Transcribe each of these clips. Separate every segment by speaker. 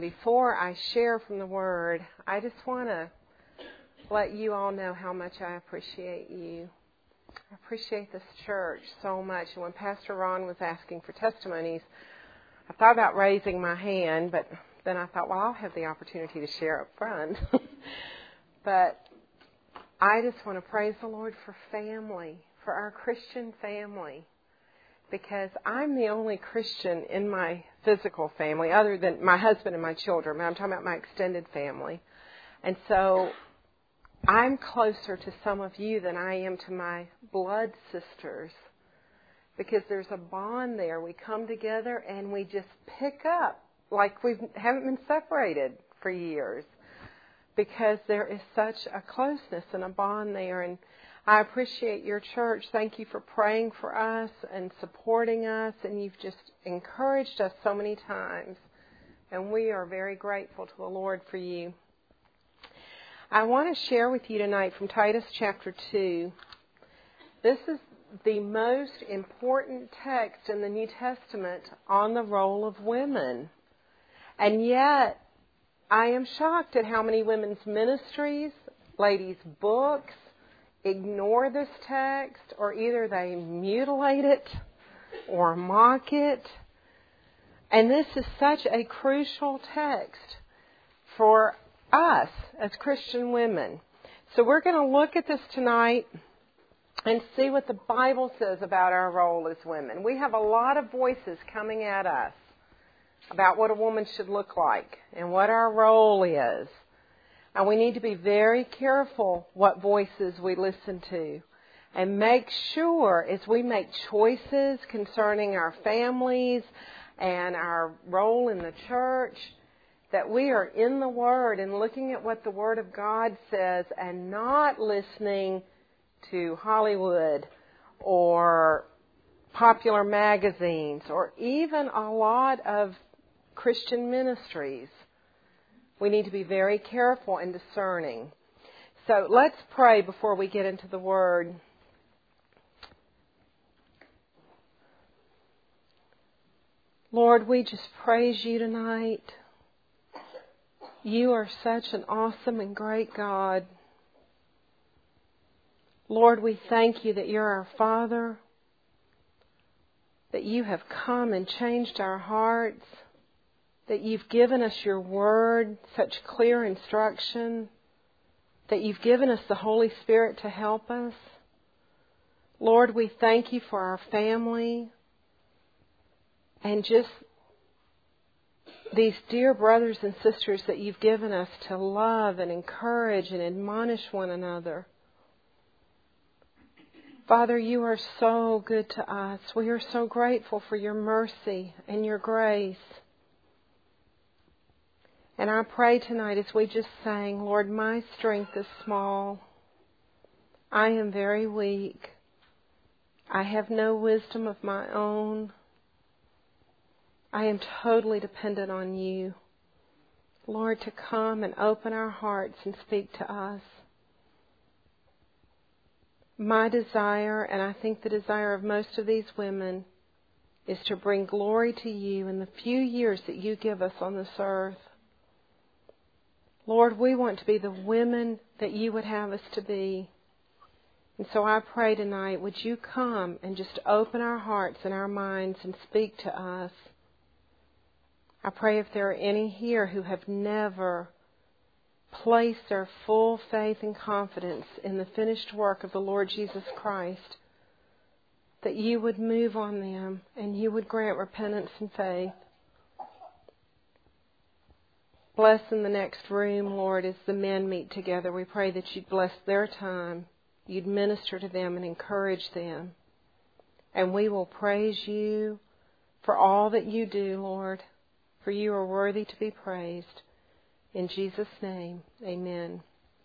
Speaker 1: Before I share from the Word, I just want to let you all know how much I appreciate you. I appreciate this church so much. And when Pastor Ron was asking for testimonies, I thought about raising my hand, but then I thought, well, I'll have the opportunity to share up front. But I just want to praise the Lord for family, for our Christian family. Because I'm the only Christian in my physical family, other than my husband and my children. I'm talking about my extended family. And so I'm closer to some of you than I am to my blood sisters. Because there's a bond there. We come together and we just pick up like we haven't been separated for years. Because there is such a closeness and a bond there. And I appreciate your church. Thank you for praying for us and supporting us. And you've just encouraged us so many times. And we are very grateful to the Lord for you. I want to share with you tonight from Titus chapter 2. This is the most important text in the New Testament on the role of women. And yet, I am shocked at how many women's ministries, ladies' books, ignore this text, or either they mutilate it or mock it. And this is such a crucial text for us as Christian women. So we're going to look at this tonight and see what the Bible says about our role as women. We have a lot of voices coming at us about what a woman should look like and what our role is. And we need to be very careful what voices we listen to. And make sure as we make choices concerning our families and our role in the church, that we are in the Word and looking at what the Word of God says and not listening to Hollywood or popular magazines or even a lot of Christian ministries. We need to be very careful and discerning. So let's pray before we get into the Word. Lord, we just praise you tonight. You are such an awesome and great God. Lord, we thank you that you're our Father, that you have come and changed our hearts, that you've given us your word, such clear instruction, that you've given us the Holy Spirit to help us. Lord, we thank you for our family and just these dear brothers and sisters that you've given us to love and encourage and admonish one another. Father, you are so good to us. We are so grateful for your mercy and your grace. And I pray tonight as we just sang, Lord, my strength is small. I am very weak. I have no wisdom of my own. I am totally dependent on you, Lord, to come and open our hearts and speak to us. My desire, and I think the desire of most of these women, is to bring glory to you in the few years that you give us on this earth. Lord, we want to be the women that you would have us to be. And so I pray tonight, would you come and just open our hearts and our minds and speak to us. I pray if there are any here who have never placed their full faith and confidence in the finished work of the Lord Jesus Christ, that you would move on them and you would grant repentance and faith. Bless in the next room, Lord, as the men meet together. We pray that you'd bless their time. You'd minister to them and encourage them. And we will praise you for all that you do, Lord, for you are worthy to be praised. In Jesus' name, amen.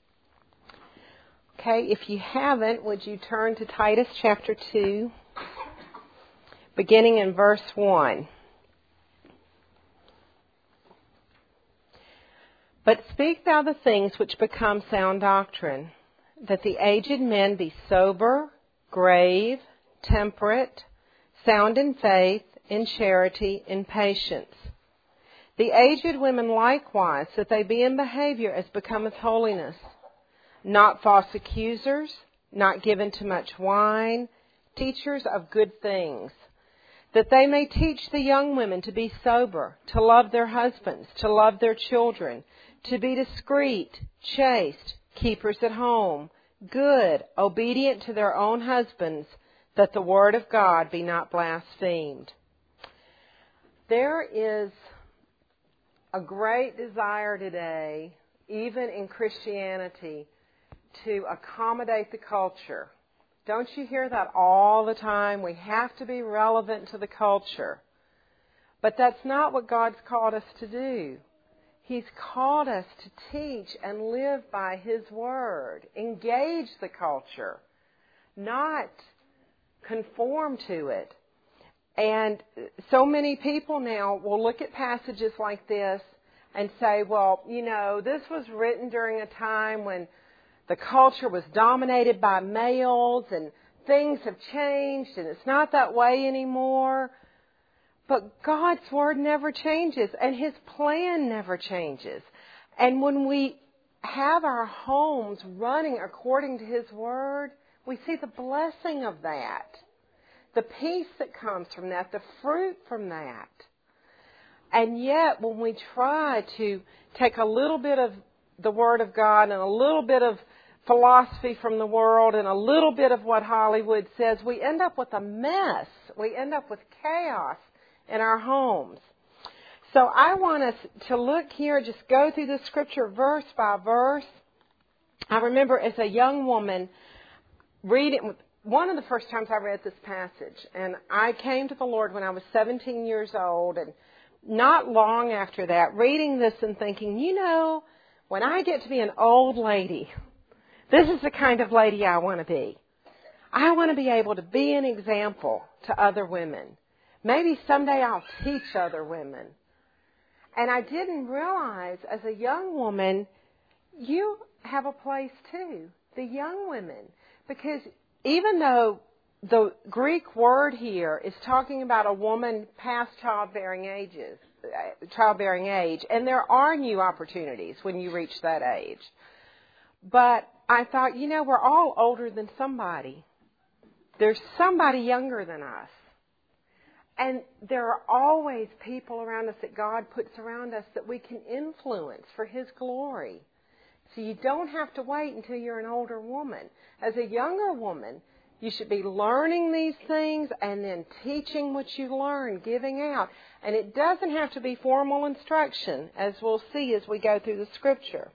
Speaker 1: Okay, if you haven't, would you turn to Titus chapter 2, beginning in verse 1. But speak thou the things which become sound doctrine, that the aged men be sober, grave, temperate, sound in faith, in charity, in patience. The aged women likewise, that they be in behavior as becometh holiness, not false accusers, not given to much wine, teachers of good things, that they may teach the young women to be sober, to love their husbands, to love their children, to be discreet, chaste, keepers at home, good, obedient to their own husbands, that the word of God be not blasphemed. There is a great desire today, even in Christianity, to accommodate the culture. Don't you hear that all the time? We have to be relevant to the culture. But that's not what God's called us to do. He's called us to teach and live by His Word. Engage the culture, not conform to it. And so many people now will look at passages like this and say, well, you know, this was written during a time when the culture was dominated by males and things have changed and it's not that way anymore. But God's Word never changes and His plan never changes. And when we have our homes running according to His Word, we see the blessing of that, the peace that comes from that, the fruit from that. And yet, when we try to take a little bit of the Word of God and a little bit of philosophy from the world and a little bit of what Hollywood says, we end up with a mess. We end up with chaos in our homes. So I want us to look here, just go through the Scripture verse by verse. I remember as a young woman reading, one of the first times I read this passage, and I came to the Lord when I was 17 years old, and not long after that, reading this and thinking, you know, when I get to be an old lady, this is the kind of lady I want to be. I want to be able to be an example to other women. Maybe someday I'll teach other women. And I didn't realize as a young woman, you have a place too, the young women. Because even though the Greek word here is talking about a woman past childbearing age, and there are new opportunities when you reach that age. But I thought, you know, we're all older than somebody. There's somebody younger than us. And there are always people around us that God puts around us that we can influence for His glory. So you don't have to wait until you're an older woman. As a younger woman, you should be learning these things and then teaching what you learn, giving out. And it doesn't have to be formal instruction, as we'll see as we go through the Scripture.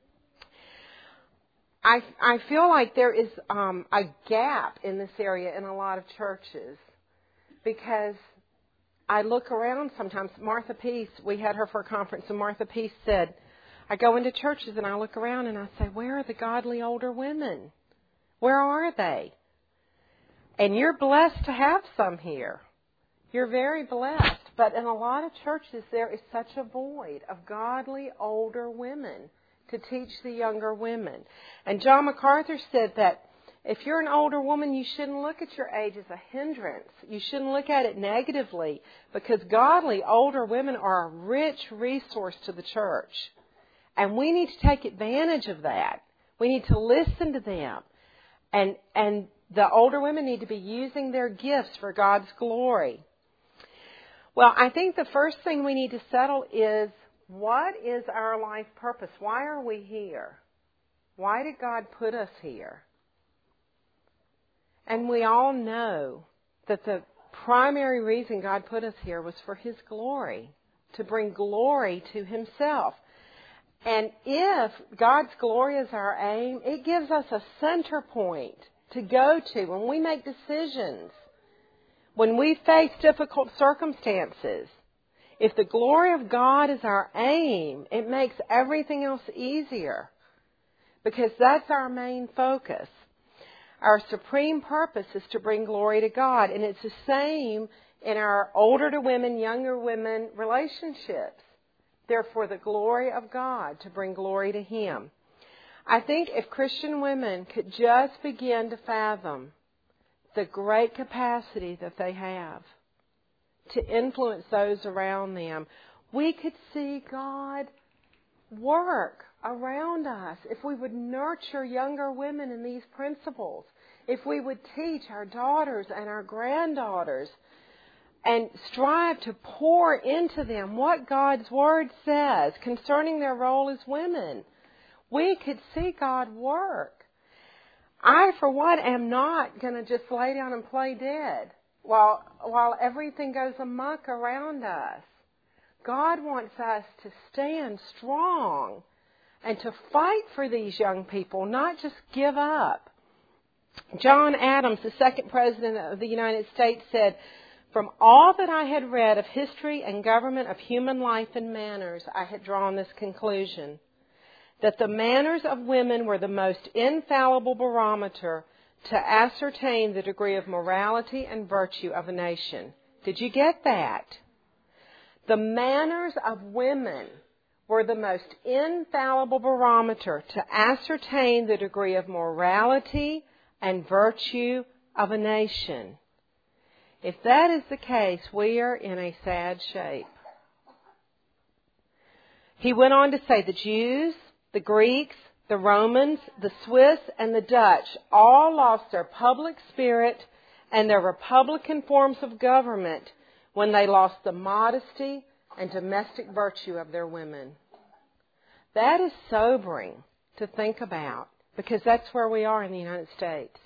Speaker 1: I feel like there is a gap in this area in a lot of churches because I look around sometimes. Martha Peace, we had her for a conference, and Martha Peace said, I go into churches and I look around and I say, where are the godly older women? Where are they? And you're blessed to have some here. You're very blessed. But in a lot of churches, there is such a void of godly older women to teach the younger women. And John MacArthur said that if you're an older woman, you shouldn't look at your age as a hindrance. You shouldn't look at it negatively because godly older women are a rich resource to the church. And we need to take advantage of that. We need to listen to them. And the older women need to be using their gifts for God's glory. Well, I think the first thing we need to settle is, what is our life purpose? Why are we here? Why did God put us here? And we all know that the primary reason God put us here was for His glory, to bring glory to Himself. And if God's glory is our aim, it gives us a center point to go to when we make decisions, when we face difficult circumstances. If the glory of God is our aim, it makes everything else easier because that's our main focus. Our supreme purpose is to bring glory to God, and it's the same in our older to women, younger women relationships. They're for the glory of God, to bring glory to Him. I think if Christian women could just begin to fathom the great capacity that they have to influence those around them, we could see God work around us if we would nurture younger women in these principles, if we would teach our daughters and our granddaughters and strive to pour into them what God's Word says concerning their role as women, we could see God work. I, for one, am not going to just lay down and play dead while everything goes amok around us. God wants us to stand strong and to fight for these young people, not just give up. John Adams, the second president of the United States, said, "From all that I had read of history and government of human life and manners, I had drawn this conclusion, that the manners of women were the most infallible barometer to ascertain the degree of morality and virtue of a nation." Did you get that? The manners of women were the most infallible barometer to ascertain the degree of morality and virtue of a nation. If that is the case, we are in a sad shape. He went on to say the Jews, the Greeks, the Romans, the Swiss, and the Dutch all lost their public spirit and their republican forms of government when they lost the modesty and domestic virtue of their women. That is sobering to think about, because that's where we are in the United States.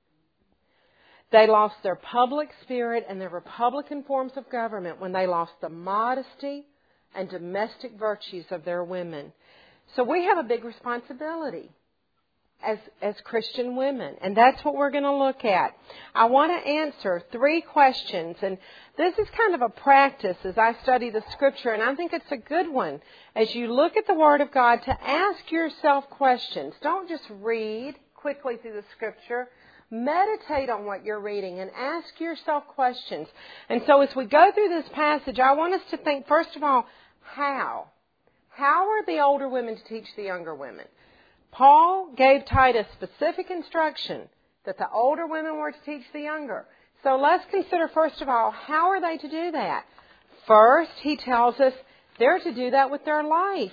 Speaker 1: They lost their public spirit and their republican forms of government when they lost the modesty and domestic virtues of their women. So we have a big responsibility as Christian women, and that's what we're going to look at. I want to answer 3 questions, and this is kind of a practice as I study the Scripture, and I think it's a good one as you look at the Word of God to ask yourself questions. Don't just read quickly through the Scripture. Meditate on what you're reading and ask yourself questions. And so as we go through this passage, I want us to think, first of all, how? How are the older women to teach the younger women? Paul gave Titus specific instruction that the older women were to teach the younger. So let's consider, first of all, how are they to do that? First, he tells us they're to do that with their life.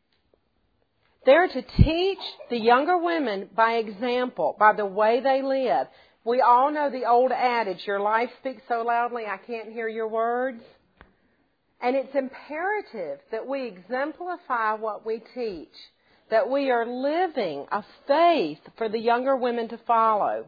Speaker 1: They're to teach the younger women by example, by the way they live. We all know the old adage, your life speaks so loudly I can't hear your words. And it's imperative that we exemplify what we teach, that we are living a faith for the younger women to follow.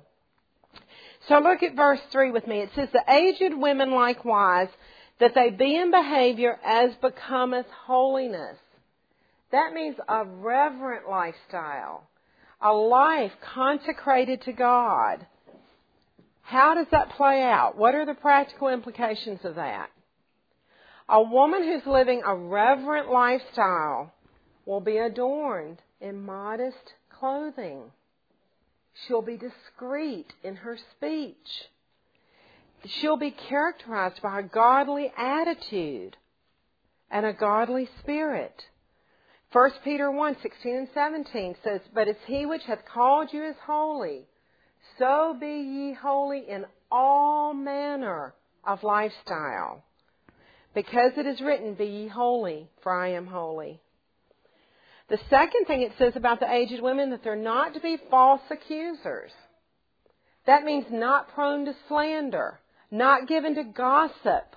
Speaker 1: So look at verse 3 with me. It says, the aged women likewise, that they be in behavior as becometh holiness. That means a reverent lifestyle, a life consecrated to God. How does that play out? What are the practical implications of that? A woman who's living a reverent lifestyle will be adorned in modest clothing. She'll be discreet in her speech. She'll be characterized by a godly attitude and a godly spirit. 1 Peter 1:16 and 17 says, but as he which hath called you is holy, so be ye holy in all manner of lifestyle. Because it is written, be ye holy, for I am holy. The second thing it says about the aged women, that they're not to be false accusers. That means not prone to slander, not given to gossip,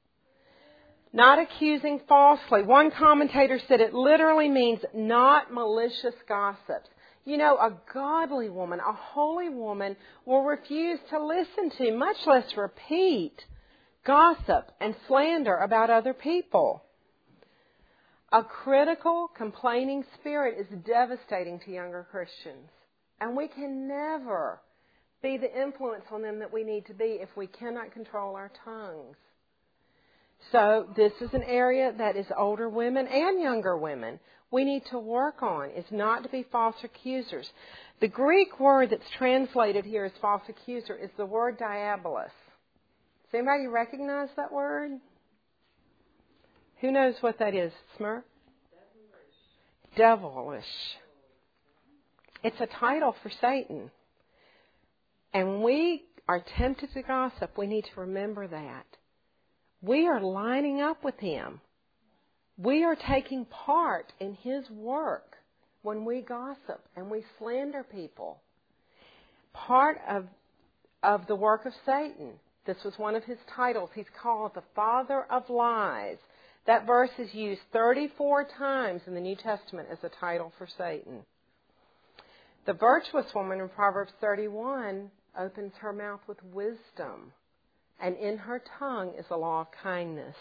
Speaker 1: not accusing falsely. One commentator said it literally means not malicious gossips. You know, a godly woman, a holy woman, will refuse to listen to, much less repeat, gossip and slander about other people. A critical, complaining spirit is devastating to younger Christians. And we can never be the influence on them that we need to be if we cannot control our tongues. So this is an area that is older women and younger women we need to work on, is not to be false accusers. The Greek word that's translated here as false accuser is the word diabolos. Does anybody recognize that word? Who knows what that is, Smurf? Devilish. It's a title for Satan. And when we are tempted to gossip, we need to remember that. We are lining up with him. We are taking part in His work when we gossip and we slander people. Part of the work of Satan. This was one of his titles. He's called the father of lies. That verse is used 34 times in the New Testament as a title for Satan. The virtuous woman in Proverbs 31 opens her mouth with wisdom, and in her tongue is a law of kindness.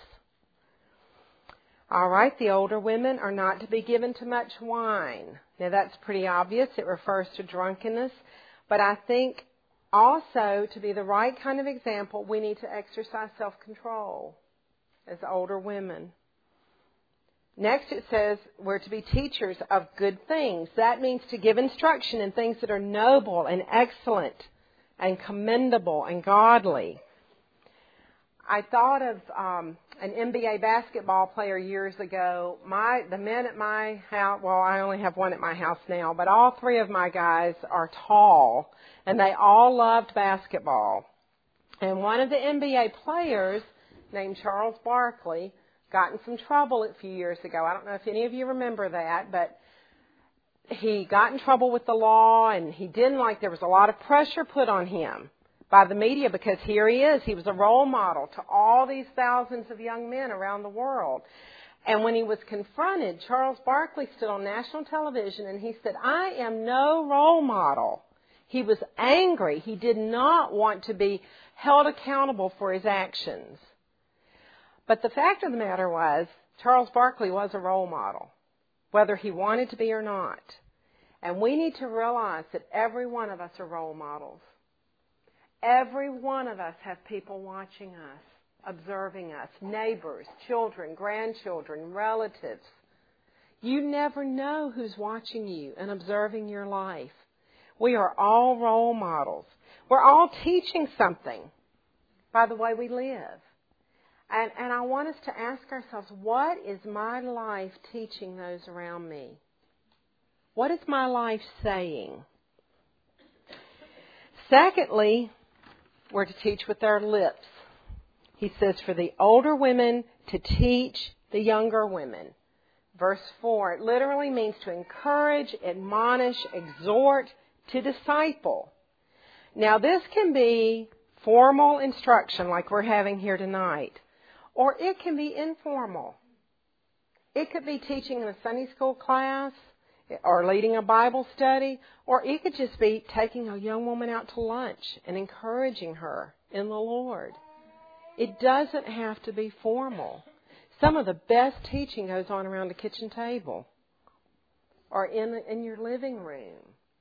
Speaker 1: All right, the older women are not to be given to much wine. Now that's pretty obvious. It refers to drunkenness. But I think also to be the right kind of example, we need to exercise self-control as older women. Next it says we're to be teachers of good things. That means to give instruction in things that are noble and excellent and commendable and godly. I thought of an NBA basketball player years ago. The men at my house, well, I only have one at my house now, but all three of my guys are tall, and they all loved basketball. And one of the NBA players, named Charles Barkley, got in some trouble a few years ago. I don't know if any of you remember that, but he got in trouble with the law, and there was a lot of pressure put on him by the media, because here he is. He was a role model to all these thousands of young men around the world. And when he was confronted, Charles Barkley stood on national television and he said, "I am no role model." He was angry. He did not want to be held accountable for his actions. But the fact of the matter was, Charles Barkley was a role model, whether he wanted to be or not. And we need to realize that every one of us are role models. Every one of us have people watching us, observing us, neighbors, children, grandchildren, relatives. You never know who's watching you and observing your life. We are all role models. We're all teaching something by the way we live. And I want us to ask ourselves, what is my life teaching those around me? What is my life saying? Secondly, we're to teach with our lips. He says for the older women to teach the younger women. Verse 4, it literally means to encourage, admonish, exhort, to disciple. Now this can be formal instruction like we're having here tonight, or it can be informal. It could be teaching in a Sunday school class, or leading a Bible study, or it could just be taking a young woman out to lunch and encouraging her in the Lord. It doesn't have to be formal. Some of the best teaching goes on around the kitchen table or in your living room.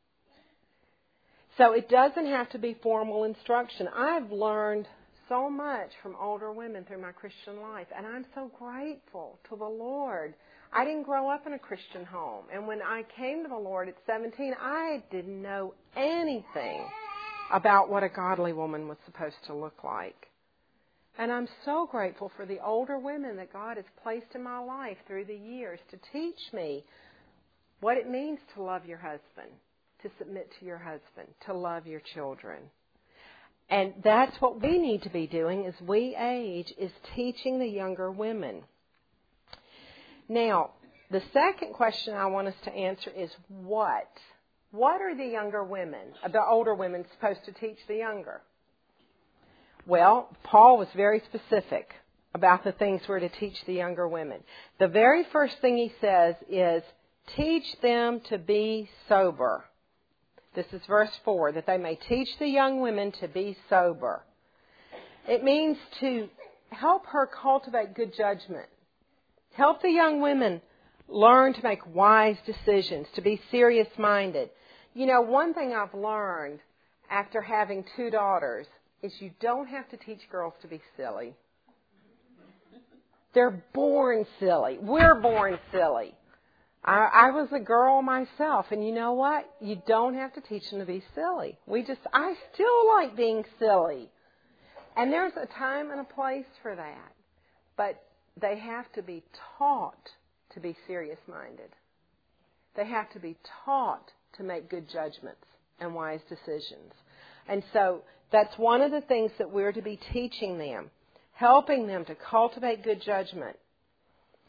Speaker 1: So it doesn't have to be formal instruction. I've learned so much from older women through my Christian life, and I'm so grateful to the Lord. I didn't grow up in a Christian home, and when I came to the Lord at 17, I didn't know anything about what a godly woman was supposed to look like. And I'm so grateful for the older women that God has placed in my life through the years to teach me what it means to love your husband, to submit to your husband, to love your children. And that's what we need to be doing as we age, is teaching the younger women. Now, the second question I want us to answer is what? What are the younger women, the older women, supposed to teach the younger? Well, Paul was very specific about the things we're to teach the younger women. The very first thing he says is, teach them to be sober. This is verse 4, that they may teach the young women to be sober. It means to help her cultivate good judgment. Help the young women learn to make wise decisions, to be serious-minded. You know, one thing I've learned after having 2 daughters is you don't have to teach girls to be silly. They're born silly. We're born silly. I was a girl myself, and you know what? You don't have to teach them to be silly. I still like being silly. And there's a time and a place for that. But they have to be taught to be serious-minded. They have to be taught to make good judgments and wise decisions. And so that's one of the things that we're to be teaching them, helping them to cultivate good judgment.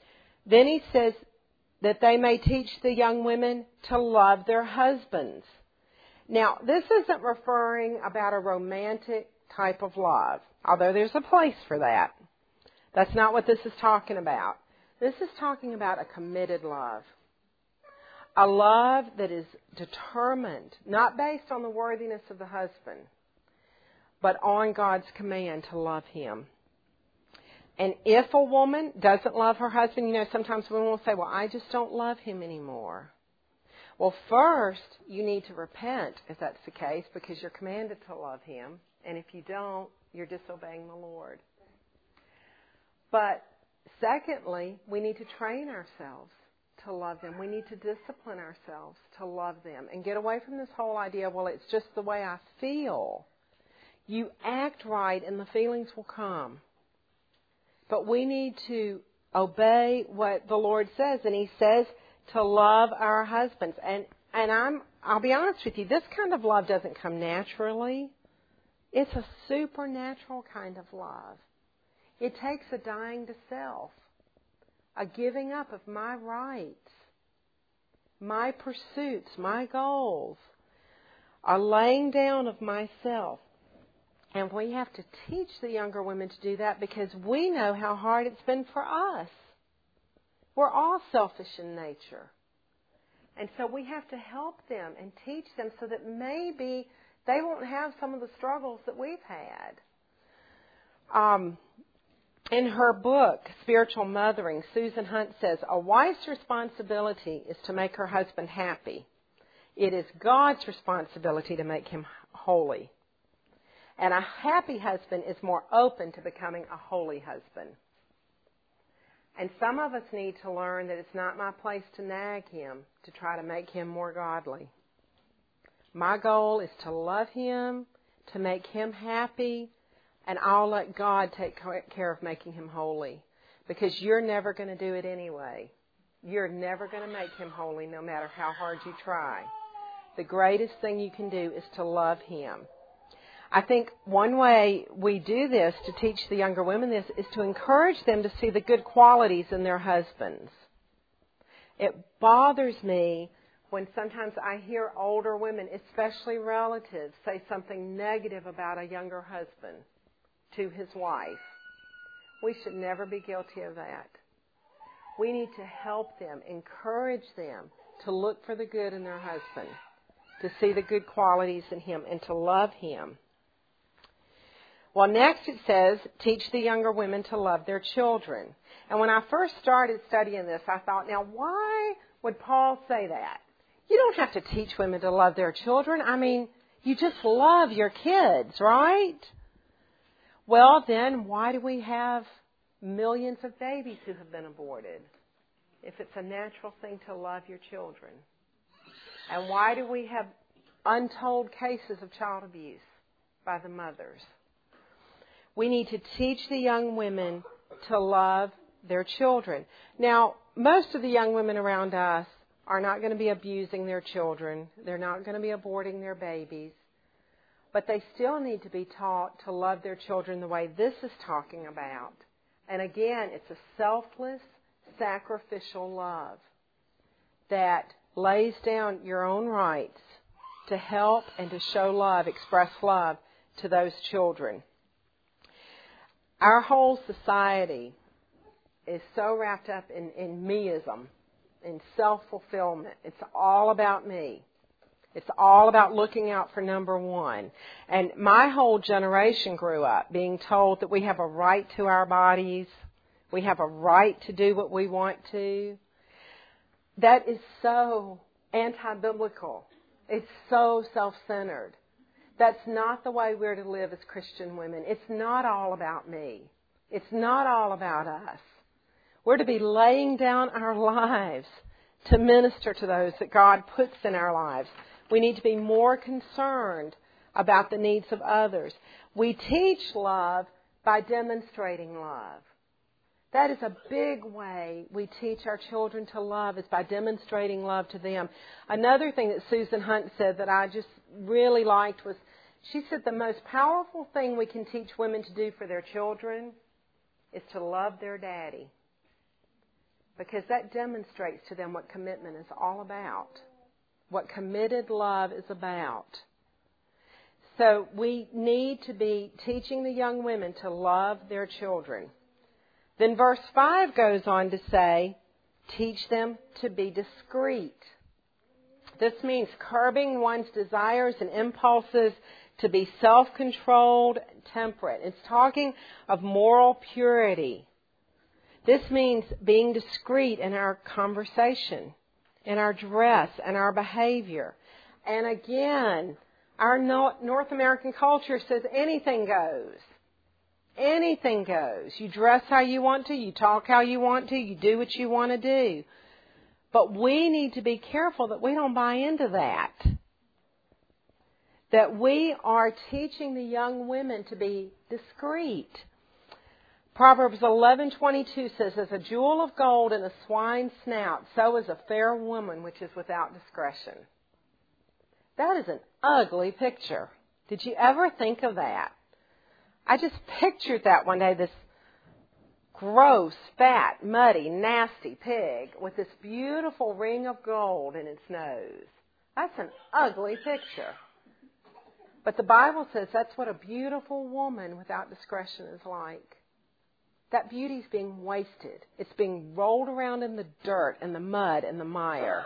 Speaker 1: Then he says that they may teach the young women to love their husbands. Now, this isn't referring about a romantic type of love, although there's a place for that. That's not what this is talking about. This is talking about a committed love. A love that is determined, not based on the worthiness of the husband, but on God's command to love him. And if a woman doesn't love her husband, sometimes women will say, well, I just don't love him anymore. Well, first, you need to repent if that's the case, because you're commanded to love him. And if you don't, you're disobeying the Lord. But secondly, we need to train ourselves to love them. We need to discipline ourselves to love them and get away from this whole idea, well, it's just the way I feel. You act right and the feelings will come. But we need to obey what the Lord says, and he says to love our husbands. And I'll be honest with you, this kind of love doesn't come naturally. It's a supernatural kind of love. It takes a dying to self, a giving up of my rights, my pursuits, my goals, a laying down of myself. And we have to teach the younger women to do that because we know how hard it's been for us. We're all selfish in nature. And so we have to help them and teach them so that maybe they won't have some of the struggles that we've had. In her book, Spiritual Mothering, Susan Hunt says, a wife's responsibility is to make her husband happy. It is God's responsibility to make him holy. And a happy husband is more open to becoming a holy husband. And some of us need to learn that it's not my place to nag him to try to make him more godly. My goal is to love him, to make him happy, and I'll let God take care of making him holy. Because you're never going to do it anyway. You're never going to make him holy no matter how hard you try. The greatest thing you can do is to love him. I think one way we do this to teach the younger women this is to encourage them to see the good qualities in their husbands. It bothers me when sometimes I hear older women, especially relatives, say something negative about a younger husband to his wife. We should never be guilty of that. We need to help them, encourage them to look for the good in their husband, to see the good qualities in him, and to love him. Well, next it says, teach the younger women to love their children. And when I first started studying this, I thought, now why would Paul say that? You don't have to teach women to love their children. I mean, you just love your kids, right? Well, then why do we have millions of babies who have been aborted if it's a natural thing to love your children? And why do we have untold cases of child abuse by the mothers? We need to teach the young women to love their children. Now, most of the young women around us are not going to be abusing their children. They're not going to be aborting their babies. But they still need to be taught to love their children the way this is talking about. And again, it's a selfless, sacrificial love that lays down your own rights to help and to show love, express love to those children. Our whole society is so wrapped up in meism, in self-fulfillment. It's all about me. It's all about looking out for number one. And my whole generation grew up being told that we have a right to our bodies. We have a right to do what we want to. That is so anti-biblical. It's so self-centered. That's not the way we're to live as Christian women. It's not all about me. It's not all about us. We're to be laying down our lives to minister to those that God puts in our lives. We need to be more concerned about the needs of others. We teach love by demonstrating love. That is a big way we teach our children to love, is by demonstrating love to them. Another thing that Susan Hunt said that I just really liked was, she said the most powerful thing we can teach women to do for their children is to love their daddy. because that demonstrates to them what commitment is all about, what committed love is about. So we need to be teaching the young women to love their children. Then verse 5 goes on to say, teach them to be discreet. This means curbing one's desires and impulses to be self-controlled, temperate. It's talking of moral purity. This means being discreet in our conversation, in our dress, and our behavior. And again, our North American culture says anything goes. Anything goes. You dress how you want to, you talk how you want to, you do what you want to do. But we need to be careful that we don't buy into that. That we are teaching the young women to be discreet. Proverbs 11:22 says, as a jewel of gold in a swine's snout, so is a fair woman which is without discretion. That is an ugly picture. Did you ever think of that? I just pictured that one day, this gross, fat, muddy, nasty pig with this beautiful ring of gold in its nose. That's an ugly picture. But the Bible says that's what a beautiful woman without discretion is like. That beauty is being wasted. It's being rolled around in the dirt and the mud and the mire.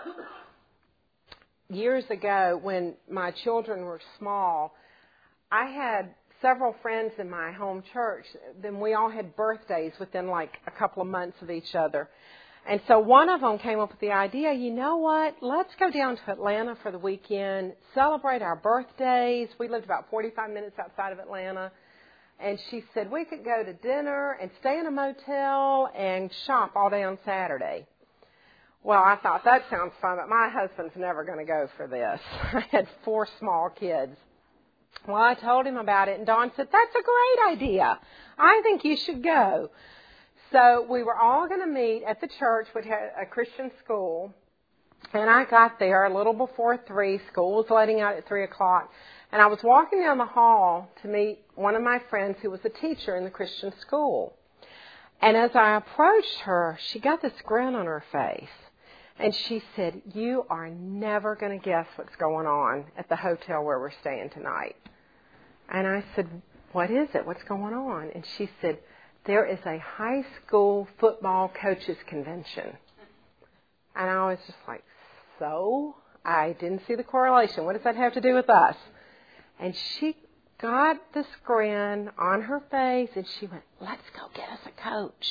Speaker 1: Years ago, when my children were small, I had several friends in my home church. Then we all had birthdays within like a couple of months of each other. And so one of them came up with the idea, you know what, let's go down to Atlanta for the weekend, celebrate our birthdays. We lived about 45 minutes outside of Atlanta. And she said we could go to dinner and stay in a motel and shop all day on Saturday. Well, I thought, that sounds fun, but my husband's never going to go for this. I had 4 small kids. Well, I told him about it, and Dawn said, that's a great idea. I think you should go. So we were all going to meet at the church, which had a Christian school, and I got there a little before 3. School was letting out at 3 o'clock, and I was walking down the hall to meet one of my friends who was a teacher in the Christian school. And as I approached her, she got this grin on her face. And she said, you are never going to guess what's going on at the hotel where we're staying tonight. And I said, what is it? What's going on? And she said, there is a high school football coaches convention. And I was just like, so? I didn't see the correlation. What does that have to do with us? And she got this grin on her face, and she went, let's go get us a coach.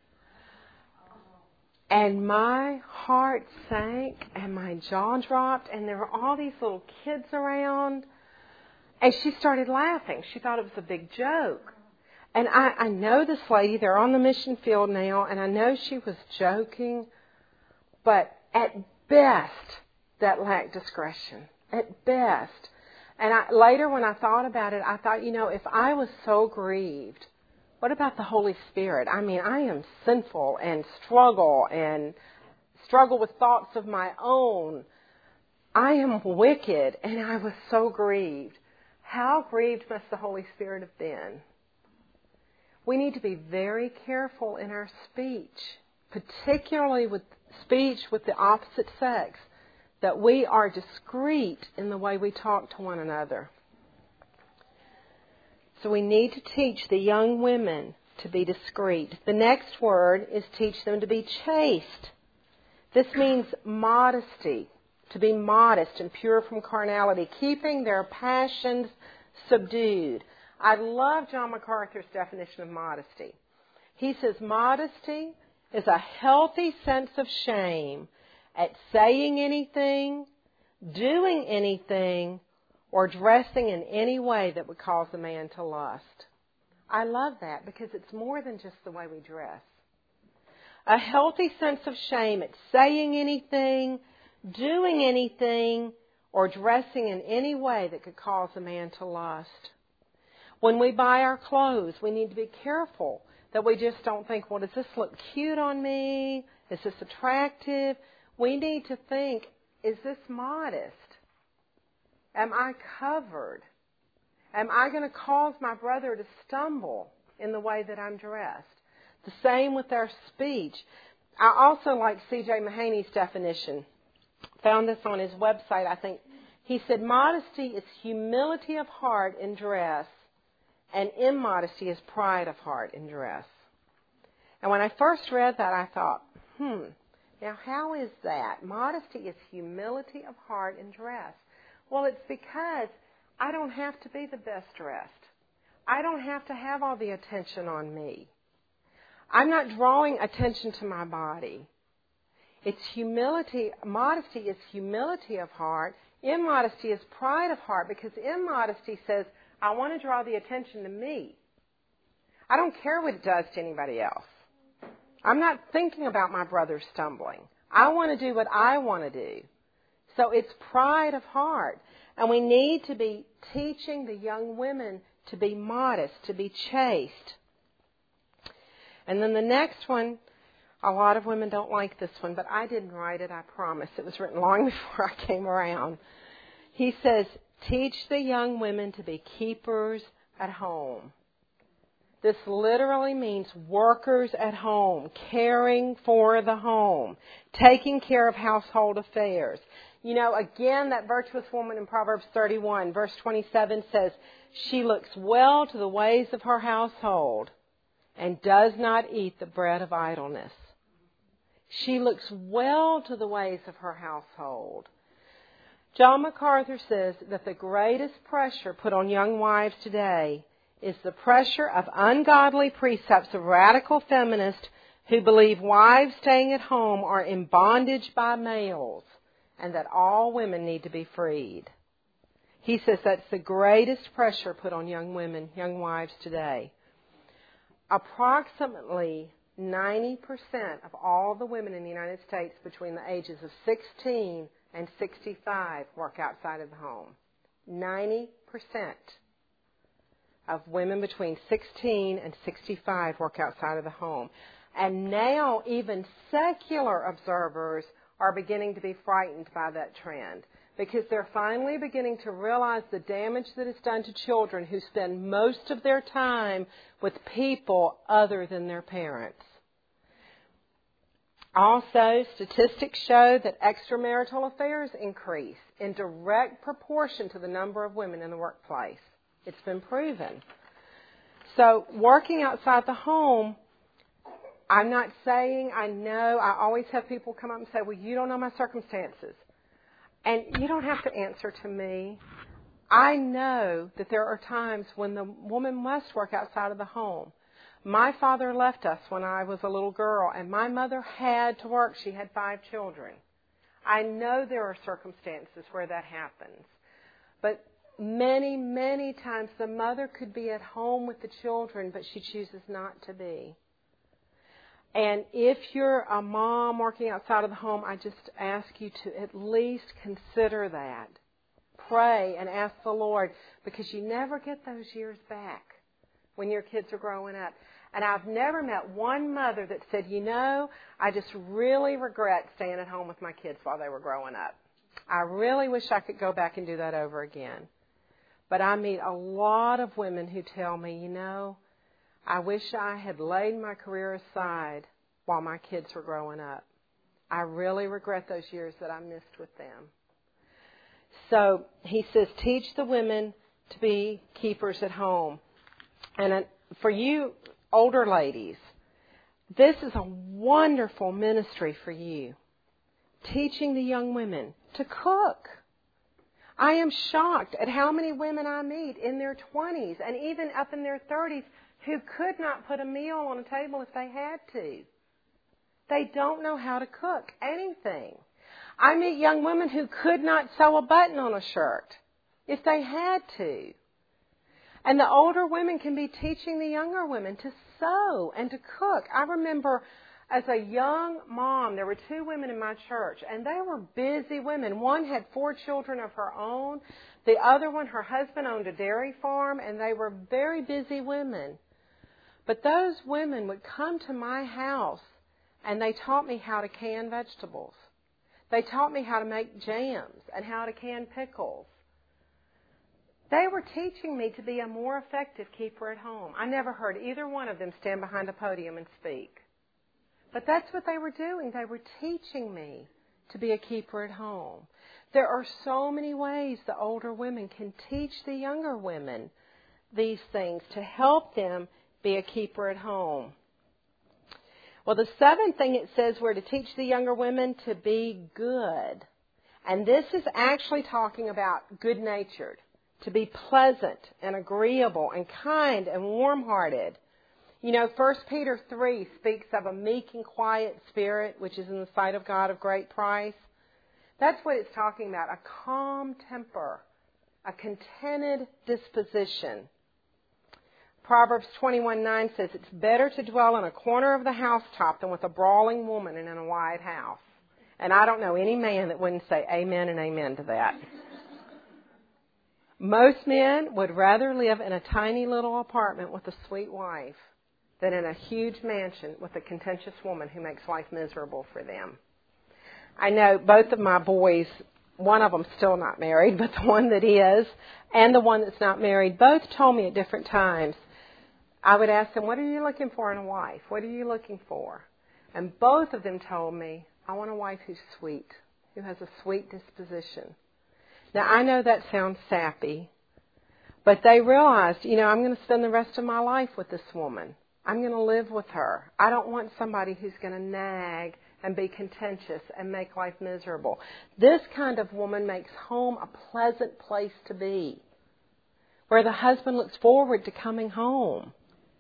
Speaker 1: And my heart sank and my jaw dropped, and there were all these little kids around. And she started laughing. She thought it was a big joke. And I know this lady, they're on the mission field now, and I know she was joking, but at best, that lacked discretion. At best. And later when I thought about it, I thought, if I was so grieved, what about the Holy Spirit? I mean, I am sinful and struggle with thoughts of my own. I am wicked, and I was so grieved. How grieved must the Holy Spirit have been? We need to be very careful in our speech, particularly with speech with the opposite sex, that we are discreet in the way we talk to one another. So we need to teach the young women to be discreet. The next word is teach them to be chaste. This means modesty, to be modest and pure from carnality, keeping their passions subdued. I love John MacArthur's definition of modesty. He says modesty is a healthy sense of shame at saying anything, doing anything, or dressing in any way that would cause a man to lust. I love that because it's more than just the way we dress. A healthy sense of shame at saying anything, doing anything, or dressing in any way that could cause a man to lust. When we buy our clothes, we need to be careful that we just don't think, well, does this look cute on me? Is this attractive? We need to think, is this modest? Am I covered? Am I going to cause my brother to stumble in the way that I'm dressed? The same with our speech. I also like C.J. Mahaney's definition. Found this on his website, I think. He said, modesty is humility of heart in dress, and immodesty is pride of heart in dress. And when I first read that, I thought, now how is that? Modesty is humility of heart in dress. Well, it's because I don't have to be the best dressed. I don't have to have all the attention on me. I'm not drawing attention to my body. It's humility. Modesty is humility of heart. Immodesty is pride of heart, because immodesty says, I want to draw the attention to me. I don't care what it does to anybody else. I'm not thinking about my brother stumbling. I want to do what I want to do. So it's pride of heart. And we need to be teaching the young women to be modest, to be chaste. And then the next one, a lot of women don't like this one, but I didn't write it, I promise. It was written long before I came around. He says, teach the young women to be keepers at home. This literally means workers at home, caring for the home, taking care of household affairs. You know, again, that virtuous woman in Proverbs 31, verse 27 says, she looks well to the ways of her household and does not eat the bread of idleness. She looks well to the ways of her household. John MacArthur says that the greatest pressure put on young wives today is the pressure of ungodly precepts of radical feminists who believe wives staying at home are in bondage by males and that all women need to be freed. He says that's the greatest pressure put on young women, young wives today. Approximately 90% of all the women in the United States between the ages of 16 and 65 work outside of the home. 90% of women between 16 and 65 work outside of the home. And now even secular observers are beginning to be frightened by that trend, because they're finally beginning to realize the damage that is done to children who spend most of their time with people other than their parents. Also, statistics show that extramarital affairs increase in direct proportion to the number of women in the workplace. It's been proven. So working outside the home, I'm not saying I know. I always have people come up and say, well, you don't know my circumstances. And you don't have to answer to me. I know that there are times when the woman must work outside of the home. My father left us when I was a little girl, and my mother had to work. She had 5 children. I know there are circumstances where that happens. But many, many times the mother could be at home with the children, but she chooses not to be. And if you're a mom working outside of the home, I just ask you to at least consider that. Pray and ask the Lord, because you never get those years back when your kids are growing up. And I've never met one mother that said, you know, I just really regret staying at home with my kids while they were growing up. I really wish I could go back and do that over again. But I meet a lot of women who tell me, you know, I wish I had laid my career aside while my kids were growing up. I really regret those years that I missed with them. So he says, teach the women to be keepers at home. And for you older ladies, this is a wonderful ministry for you. Teaching the young women to cook. I am shocked at how many women I meet in their 20s and even up in their 30s who could not put a meal on a table if they had to. They don't know how to cook anything. I meet young women who could not sew a button on a shirt if they had to. And the older women can be teaching the younger women to sew and to cook. I remember as a young mom, there were 2 women in my church, and they were busy women. One had 4 children of her own. The other one, her husband owned a dairy farm, and they were very busy women. But those women would come to my house, and they taught me how to can vegetables. They taught me how to make jams and how to can pickles. They were teaching me to be a more effective keeper at home. I never heard either one of them stand behind a podium and speak. But that's what they were doing. They were teaching me to be a keeper at home. There are so many ways the older women can teach the younger women these things to help them be a keeper at home. Well, the seventh thing it says we're to teach the younger women to be good. And this is actually talking about good-natured, to be pleasant and agreeable and kind and warm-hearted. You know, 1 Peter 3 speaks of a meek and quiet spirit, which is in the sight of God of great price. That's what it's talking about, a calm temper, a contented disposition. Proverbs 21:9 says, it's better to dwell in a corner of the housetop than with a brawling woman in a wide house. And I don't know any man that wouldn't say amen and amen to that. Most men would rather live in a tiny little apartment with a sweet wife than in a huge mansion with a contentious woman who makes life miserable for them. I know both of my boys, one of them's still not married, but the one that is, and the one that's not married, both told me at different times. I would ask them, what are you looking for in a wife? What are you looking for? And both of them told me, I want a wife who's sweet, who has a sweet disposition. Now, I know that sounds sappy, but they realized, I'm going to spend the rest of my life with this woman. I'm going to live with her. I don't want somebody who's going to nag and be contentious and make life miserable. This kind of woman makes home a pleasant place to be, where the husband looks forward to coming home.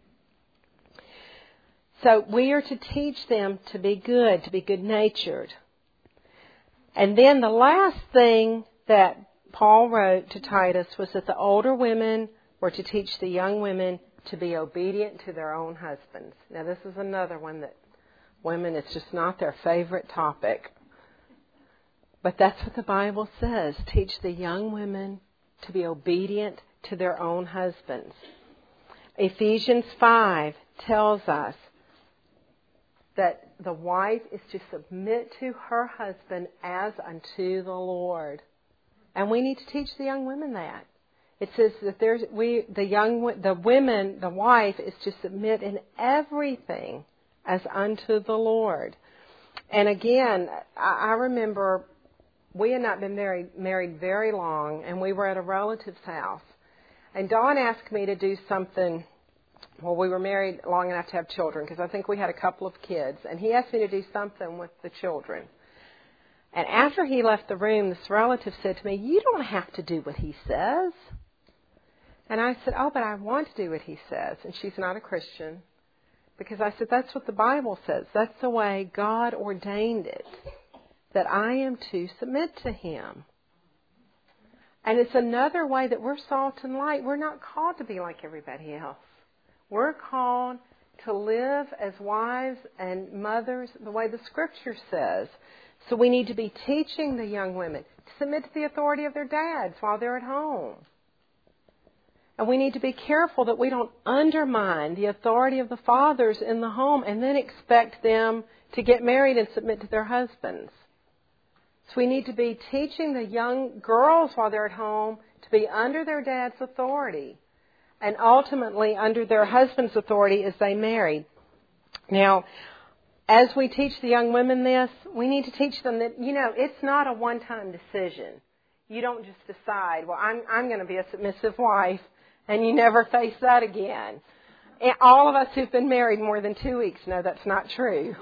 Speaker 1: So we are to teach them to be good-natured. And then the last thing that Paul wrote to Titus was that the older women were to teach the young women to be obedient to their own husbands. Now, this is another one that women, it's just not their favorite topic. But that's what the Bible says. Teach the young women to be obedient to their own husbands. Ephesians 5 tells us that the wife is to submit to her husband as unto the Lord. And we need to teach the young women that. It says that the wife is to submit in everything as unto the Lord. And again, I remember we had not been married very long, and we were at a relative's house. And Dawn asked me to do something. Well, we were married long enough to have children, because I think we had a couple of kids. And he asked me to do something with the children. And after he left the room, this relative said to me, you don't have to do what he says. And I said, oh, but I want to do what he says. And she's not a Christian. Because I said, that's what the Bible says. That's the way God ordained it, that I am to submit to him. And it's another way that we're salt and light. We're not called to be like everybody else. We're called to live as wives and mothers the way the Scripture says. So we need to be teaching the young women to submit to the authority of their dads while they're at home. And we need to be careful that we don't undermine the authority of the fathers in the home and then expect them to get married and submit to their husbands. So we need to be teaching the young girls while they're at home to be under their dad's authority and ultimately under their husband's authority as they marry. Now, as we teach the young women this, we need to teach them that, it's not a one-time decision. You don't just decide, well, I'm going to be a submissive wife, and you never face that again. And all of us who've been married more than 2 weeks know that's not true.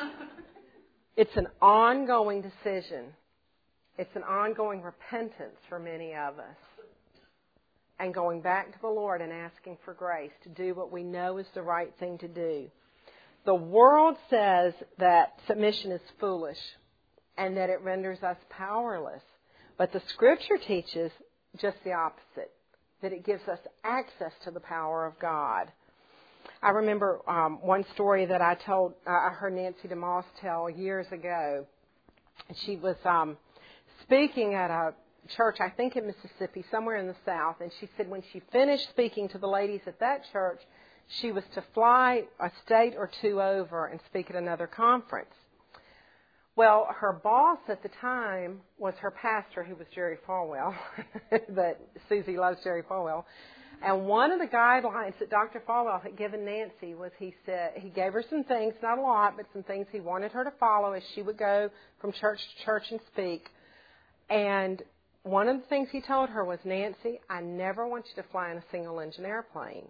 Speaker 1: It's an ongoing decision. It's an ongoing repentance for many of us. And going back to the Lord and asking for grace to do what we know is the right thing to do. The world says that submission is foolish and that it renders us powerless. But the Scripture teaches just the opposite, that it gives us access to the power of God. I remember one story that I heard Nancy DeMoss tell years ago. She was speaking at a church, I think in Mississippi, somewhere in the South, and she said when she finished speaking to the ladies at that church, she was to fly a state or two over and speak at another conference. Well, her boss at the time was her pastor, who was Jerry Falwell, but Susie loves Jerry Falwell. And one of the guidelines that Dr. Falwell had given Nancy was he gave her some things, not a lot, but some things he wanted her to follow as she would go from church to church and speak. And one of the things he told her was, Nancy, I never want you to fly in a single-engine airplane.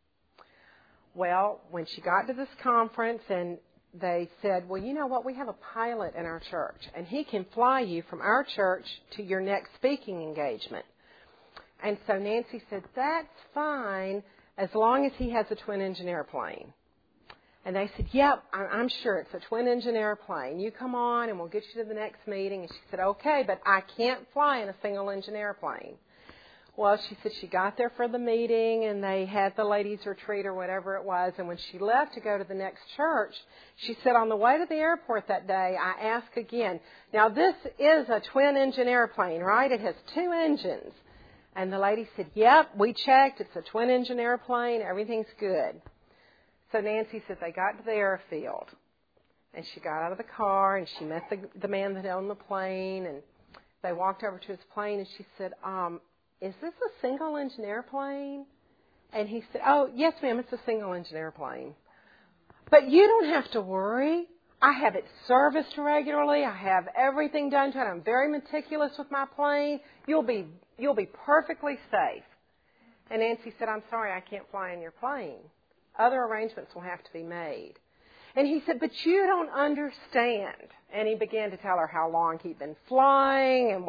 Speaker 1: Well, when she got to this conference and they said, well, you know what, we have a pilot in our church, and he can fly you from our church to your next speaking engagement. And so Nancy said, that's fine as long as he has a twin-engine airplane. And they said, yep, I'm sure it's a twin-engine airplane. You come on and we'll get you to the next meeting. And she said, okay, but I can't fly in a single-engine airplane. Well, she said she got there for the meeting and they had the ladies' retreat or whatever it was. And when she left to go to the next church, she said on the way to the airport that day, I asked again, now this is a twin-engine airplane, right? It has two engines. And the lady said, yep, we checked. It's a twin-engine airplane. Everything's good. So Nancy said they got to the airfield. And she got out of the car and she met the man that owned the plane. And they walked over to his plane and she said, is this a single-engine airplane? And he said, oh, yes, ma'am, it's a single-engine airplane. But you don't have to worry. I have it serviced regularly. I have everything done to it. I'm very meticulous with my plane. You'll be perfectly safe. And Nancy said, I'm sorry, I can't fly in your plane. Other arrangements will have to be made. And he said, but you don't understand. And he began to tell her how long he'd been flying and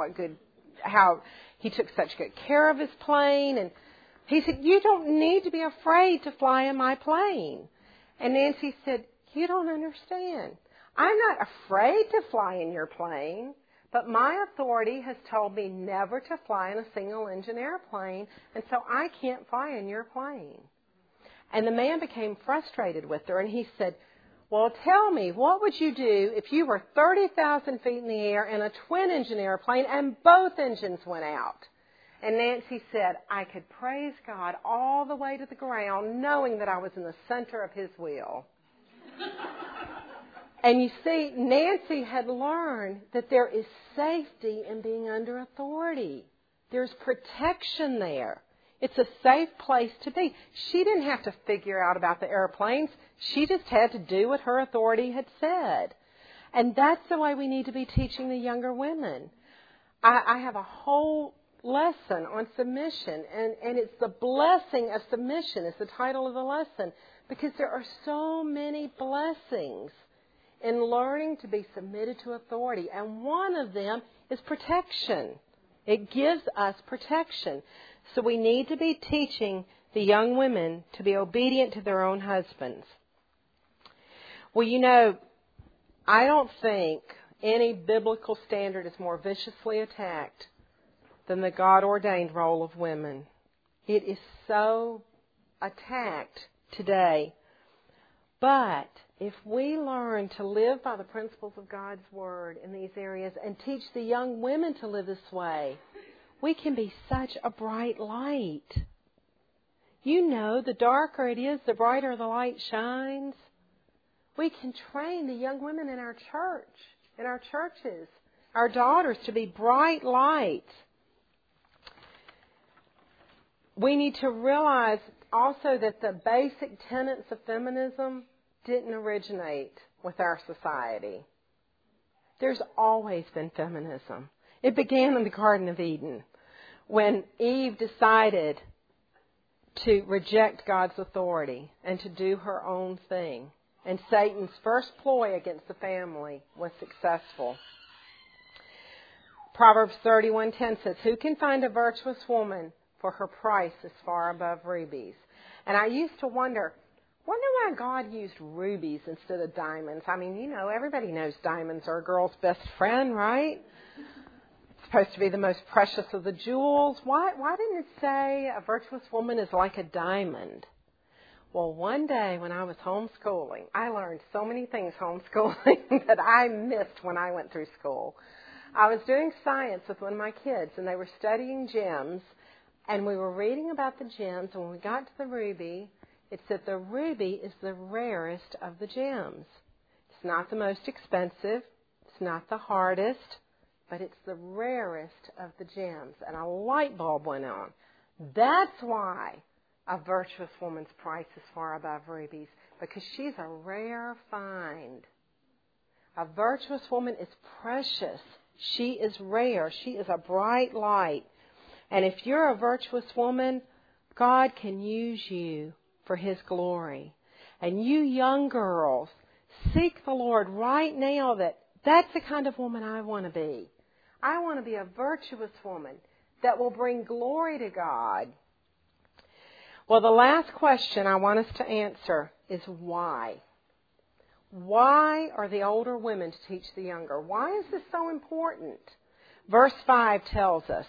Speaker 1: how he took such good care of his plane. And he said, you don't need to be afraid to fly in my plane. And Nancy said, you don't understand. I'm not afraid to fly in your plane, but my authority has told me never to fly in a single-engine airplane, and so I can't fly in your plane. And the man became frustrated with her, and he said, well, tell me, what would you do if you were 30,000 feet in the air in a twin-engine airplane and both engines went out? And Nancy said, I could praise God all the way to the ground knowing that I was in the center of His will. And you see, Nancy had learned that there is safety in being under authority. There's protection there. It's a safe place to be. She didn't have to figure out about the airplanes. She just had to do what her authority had said. And that's the way we need to be teaching the younger women. I have a whole lesson on submission, and it's the blessing of submission is the title of the lesson, because there are so many blessings in learning to be submitted to authority. And one of them is protection. It gives us protection. So we need to be teaching the young women to be obedient to their own husbands. Well, you know, I don't think any biblical standard is more viciously attacked than the God-ordained role of women. It is so attacked today. But if we learn to live by the principles of God's Word in these areas and teach the young women to live this way, we can be such a bright light. You know, the darker it is, the brighter the light shines. We can train the young women in our church, in our churches, our daughters to be bright lights. We need to realize also that the basic tenets of feminism didn't originate with our society. There's always been feminism. It began in the Garden of Eden when Eve decided to reject God's authority and to do her own thing. And Satan's first ploy against the family was successful. Proverbs 31:10 says, "Who can find a virtuous woman? For her price is far above rubies." And I used to wonder why God used rubies instead of diamonds. I mean, you know, everybody knows diamonds are a girl's best friend, right? It's supposed to be the most precious of the jewels. Why didn't it say a virtuous woman is like a diamond? Well, one day when I was homeschooling, I learned so many things homeschooling that I missed when I went through school. I was doing science with one of my kids, and they were studying gems, and we were reading about the gems, and when we got to the ruby, it said the ruby is the rarest of the gems. It's not the most expensive, it's not the hardest, but it's the rarest of the gems. And a light bulb went on. That's why a virtuous woman's price is far above rubies, because she's a rare find. A virtuous woman is precious. She is rare. She is a bright light. And if you're a virtuous woman, God can use you for His glory. And you young girls, seek the Lord right now that's the kind of woman I want to be. I want to be a virtuous woman that will bring glory to God. Well, the last question I want us to answer is why? Why are the older women to teach the younger? Why is this so important? Verse 5 tells us.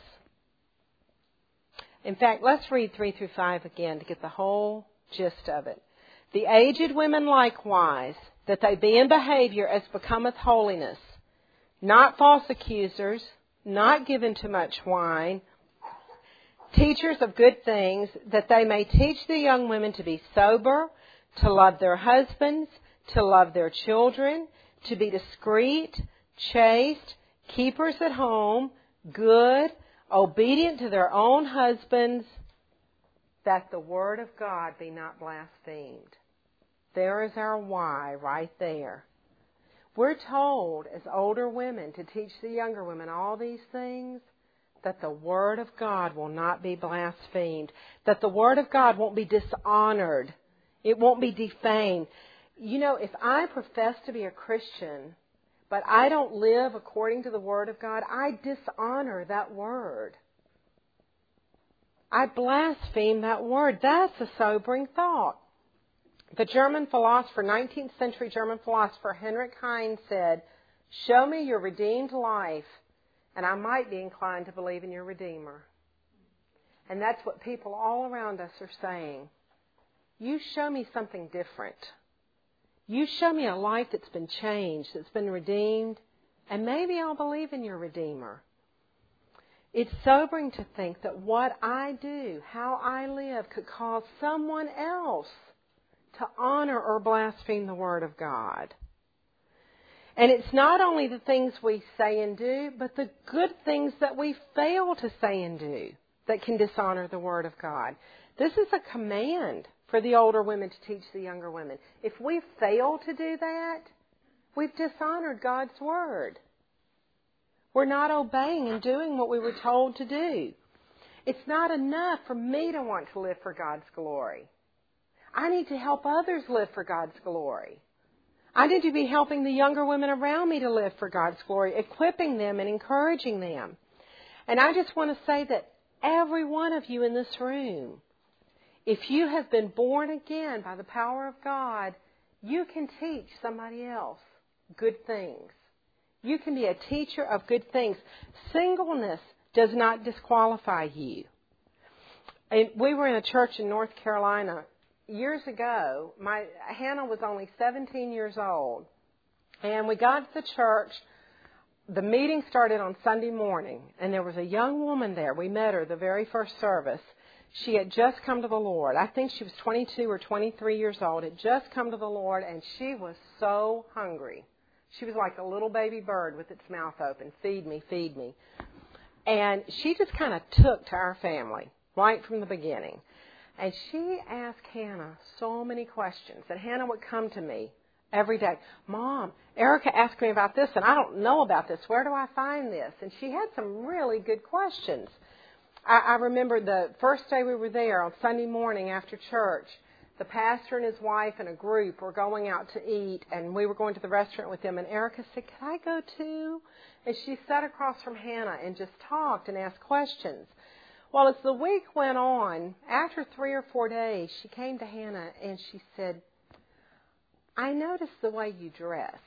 Speaker 1: In fact, let's read 3 through 5 again to get the whole gist of it. The aged women likewise, that they be in behavior as becometh holiness, not false accusers, not given to much wine, teachers of good things, that they may teach the young women to be sober, to love their husbands, to love their children, to be discreet, chaste, keepers at home, good, obedient to their own husbands, that the word of God be not blasphemed. There is our why right there. We're told as older women to teach the younger women all these things, that the word of God will not be blasphemed, that the word of God won't be dishonored, it won't be defamed. You know, if I profess to be a Christian, but I don't live according to the Word of God, I dishonor that Word. I blaspheme that Word. That's a sobering thought. The German philosopher, 19th century German philosopher Heinrich Heine said, "Show me your redeemed life, and I might be inclined to believe in your Redeemer." And that's what people all around us are saying. You show me something different. You show me a life that's been changed, that's been redeemed, and maybe I'll believe in your Redeemer. It's sobering to think that what I do, how I live, could cause someone else to honor or blaspheme the Word of God. And it's not only the things we say and do, but the good things that we fail to say and do that can dishonor the Word of God. This is a command for the older women to teach the younger women. If we fail to do that, we've dishonored God's Word. We're not obeying and doing what we were told to do. It's not enough for me to want to live for God's glory. I need to help others live for God's glory. I need to be helping the younger women around me to live for God's glory, equipping them and encouraging them. And I just want to say that every one of you in this room, if you have been born again by the power of God, you can teach somebody else good things. You can be a teacher of good things. Singleness does not disqualify you. And we were in a church in North Carolina years ago. Hannah was only 17 years old. And we got to the church. The meeting started on Sunday morning. And there was a young woman there. We met her the very first service. She had just come to the Lord. I think she was 22 or 23 years old, had just come to the Lord, and she was so hungry. She was like a little baby bird with its mouth open. Feed me, feed me. And she just kind of took to our family right from the beginning. And she asked Hannah so many questions. And Hannah would come to me every day. "Mom, Erica asked me about this, and I don't know about this. Where do I find this?" And she had some really good questions. I remember the first day we were there on Sunday morning after church, the pastor and his wife and a group were going out to eat, and we were going to the restaurant with them, and Erica said, "Can I go too?" And she sat across from Hannah and just talked and asked questions. Well, as the week went on, after 3 or 4 days, she came to Hannah and she said, "I noticed the way you dress.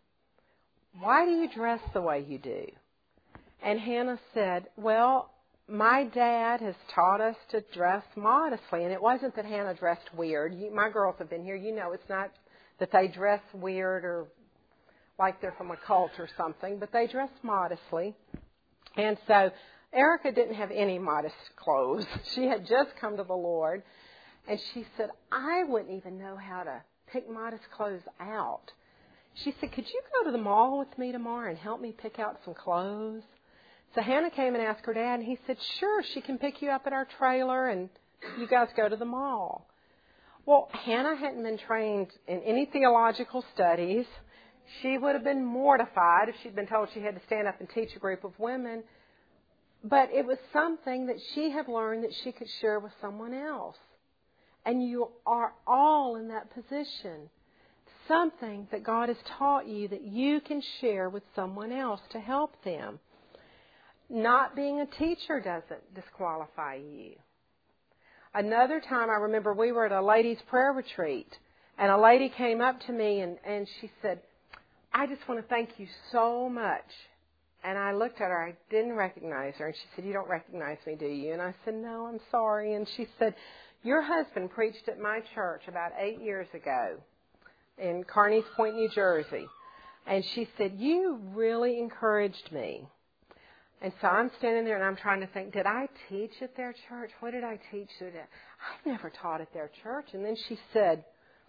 Speaker 1: Why do you dress the way you do?" And Hannah said, "Well, my dad has taught us to dress modestly." And it wasn't that Hannah dressed weird. My girls have been here. You know, it's not that they dress weird or like they're from a cult or something, but they dress modestly. And so Erica didn't have any modest clothes. She had just come to the Lord. And she said, "I wouldn't even know how to pick modest clothes out." She said, "Could you go to the mall with me tomorrow and help me pick out some clothes?" So Hannah came and asked her dad, and he said, sure, she can pick you up at our trailer and you guys go to the mall. Well, Hannah hadn't been trained in any theological studies. She would have been mortified if she'd been told she had to stand up and teach a group of women. But it was something that she had learned that she could share with someone else. And you are all in that position. Something that God has taught you that you can share with someone else to help them. Not being a teacher doesn't disqualify you. Another time I remember we were at a ladies' prayer retreat, and a lady came up to me and she said, I just want to thank you so much. And I looked at her. I didn't recognize her. And she said, you don't recognize me, do you? And I said, no, I'm sorry. And she said, your husband preached at my church about 8 years ago in Carneys Point, New Jersey. And she said, you really encouraged me. And so I'm standing there and I'm trying to think, did I teach at their church? What did I teach at? I've never taught at their church. And then she said,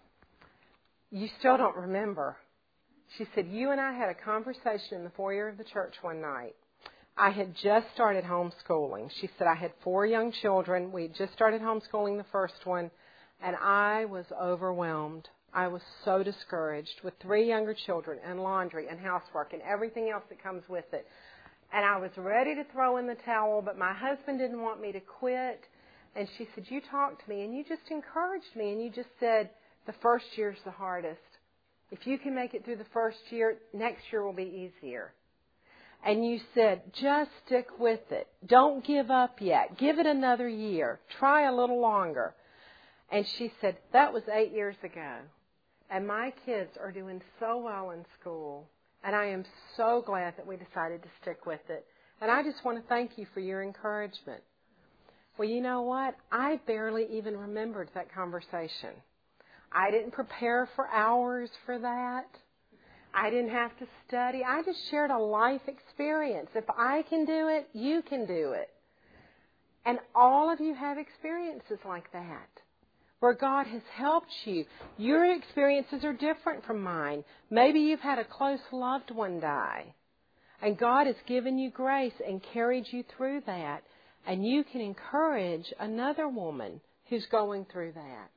Speaker 1: you still don't remember. She said, you and I had a conversation in the foyer of the church one night. I had just started homeschooling. She said, I had 4 young children. We had just started homeschooling the first one, and I was overwhelmed. I was so discouraged with 3 younger children and laundry and housework and everything else that comes with it. And I was ready to throw in the towel, but my husband didn't want me to quit. And she said, you talked to me and you just encouraged me and you just said, the first year's the hardest. If you can make it through the first year, next year will be easier. And you said, just stick with it. Don't give up yet. Give it another year. Try a little longer. And she said, that was 8 years ago. And my kids are doing so well in school. And I am so glad that we decided to stick with it. And I just want to thank you for your encouragement. Well, you know what? I barely even remembered that conversation. I didn't prepare for hours for that. I didn't have to study. I just shared a life experience. If I can do it, you can do it. And all of you have experiences like that, where God has helped you. Your experiences are different from mine. Maybe you've had a close loved one die, and God has given you grace and carried you through that, and you can encourage another woman who's going through that.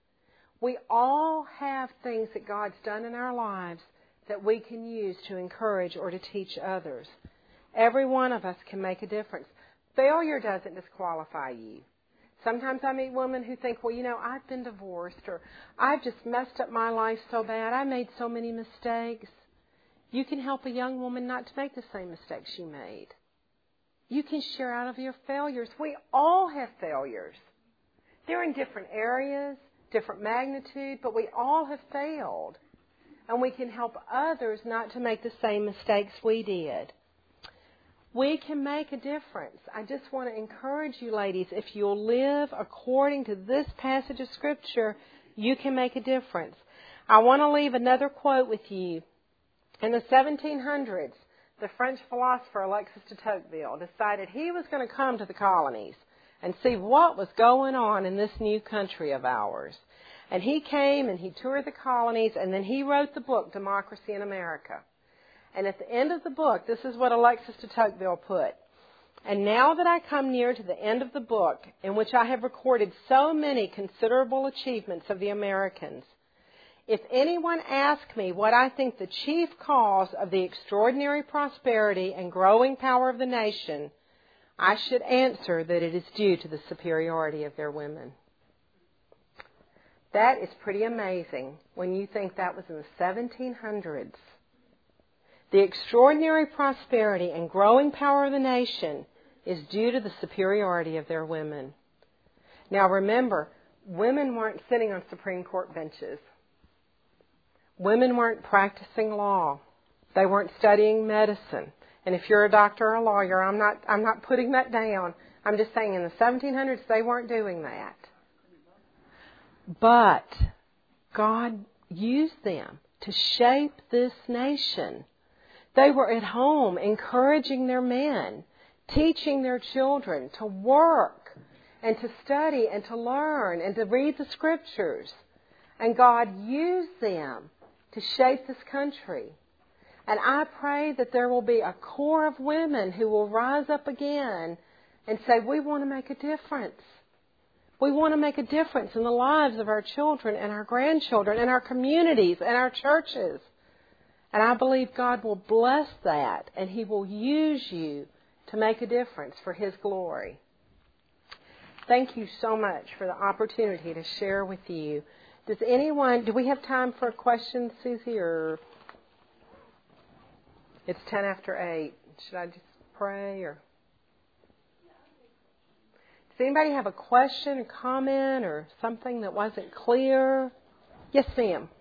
Speaker 1: We all have things that God's done in our lives that we can use to encourage or to teach others. Every one of us can make a difference. Failure doesn't disqualify you. Sometimes I meet women who think, well, you know, I've been divorced, or I've just messed up my life so bad. I made so many mistakes. You can help a young woman not to make the same mistakes you made. You can share out of your failures. We all have failures. They're in different areas, different magnitude, but we all have failed. And we can help others not to make the same mistakes we did. We can make a difference. I just want to encourage you, ladies, if you'll live according to this passage of Scripture, you can make a difference. I want to leave another quote with you. In the 1700s, the French philosopher Alexis de Tocqueville decided he was going to come to the colonies and see what was going on in this new country of ours. And he came and he toured the colonies, and then he wrote the book, Democracy in America. And at the end of the book, this is what Alexis de Tocqueville put. And now that I come near to the end of the book, in which I have recorded so many considerable achievements of the Americans, if anyone asks me what I think the chief cause of the extraordinary prosperity and growing power of the nation, I should answer that it is due to the superiority of their women. That is pretty amazing when you think that was in the 1700s. The extraordinary prosperity and growing power of the nation is due to the superiority of their women. Now remember, women weren't sitting on Supreme Court benches. Women weren't practicing law. They weren't studying medicine. And if you're a doctor or a lawyer, I'm not putting that down. I'm just saying in the 1700s they weren't doing that. But God used them to shape this nation. They were at home encouraging their men, teaching their children to work and to study and to learn and to read the Scriptures. And God used them to shape this country. And I pray that there will be a core of women who will rise up again and say, we want to make a difference. We want to make a difference in the lives of our children and our grandchildren and our communities and our churches. And I believe God will bless that, and He will use you to make a difference for His glory. Thank you so much for the opportunity to share with you. Do we have time for a question, Susie, or it's 10 after 8? Should I just pray, or? Does anybody have a question, a comment, or something that wasn't clear? Yes, ma'am.